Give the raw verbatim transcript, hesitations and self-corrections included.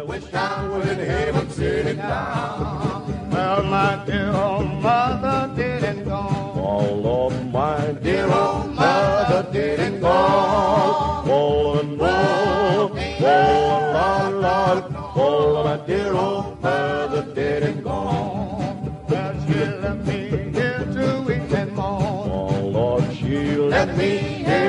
wish I was in heaven sitting down. Well, my dear old mother didn't go. Oh, Lord, my dear old mother didn't go. Oh, and oh, oh, Lord, Lord, oh, my dear old mother didn't go. Well, she left me here to weep and moan. Oh, Lord, she left me here